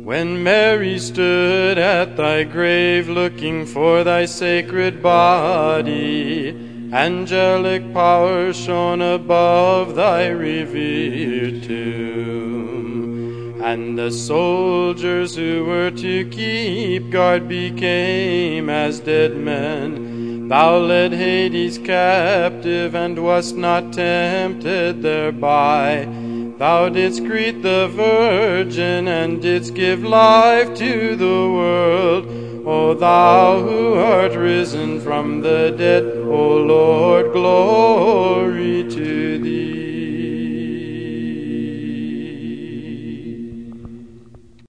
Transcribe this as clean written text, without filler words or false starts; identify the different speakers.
Speaker 1: When Mary stood at thy grave looking for thy sacred body, angelic power shone above thy revered tomb. And the soldiers who were to keep guard became as dead men. Thou led Hades captive and wast not tempted thereby. Thou didst greet the Virgin and didst give life to the world. O thou who art risen from the dead, O Lord, glory